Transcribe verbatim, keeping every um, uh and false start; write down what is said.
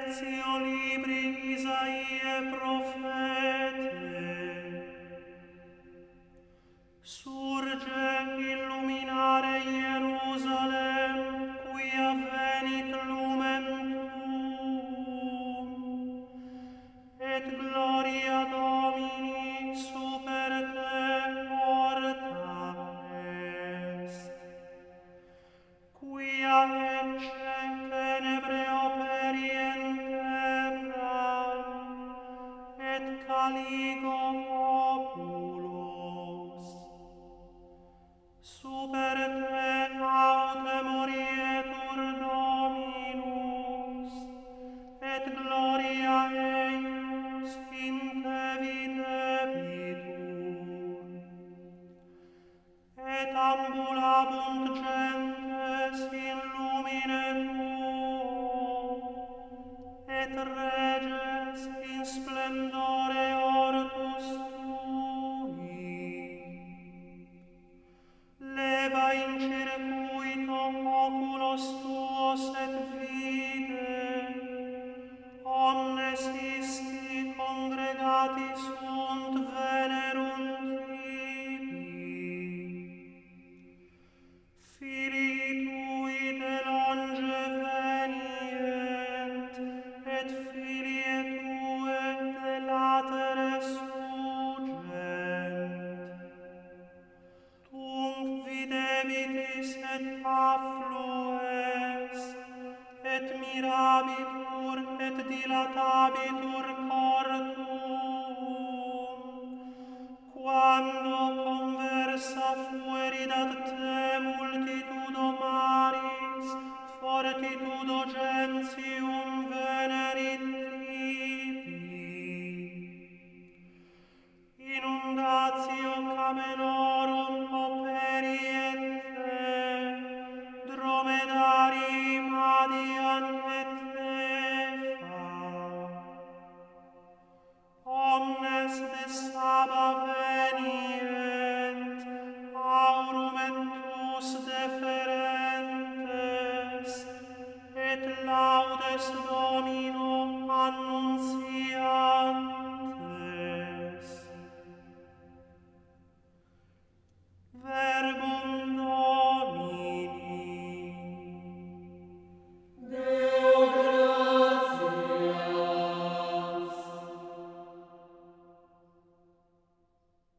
lectio libri Isaiae profete. Surge illuminare Ierusalem, quia venit lumen tuum, et gloria Domini super te orta est. Quia ecce tenebre operient terram, et caligo populos. Super te aute morietur Dominus, et gloria eius in te videbitur. Et ambulabunt gentes in lumine tuo, et reges in splendore ortus tui. Leva in circuito oculos tuos et vide, omnes isti congregati sunt venerunt tibi. Filii tui de longe venient, et filiae tue de latere sugent. Tunc videbitis et afflues, et mirabitur et dilatabitur cor tuum, quando conversa fuerit ad te multitudo maris, fortitudo gentium venerit tibi. Inundatio camelorum operiet te, dromedari madiant et tefa. Omnes de Saba venient, aurum et tus de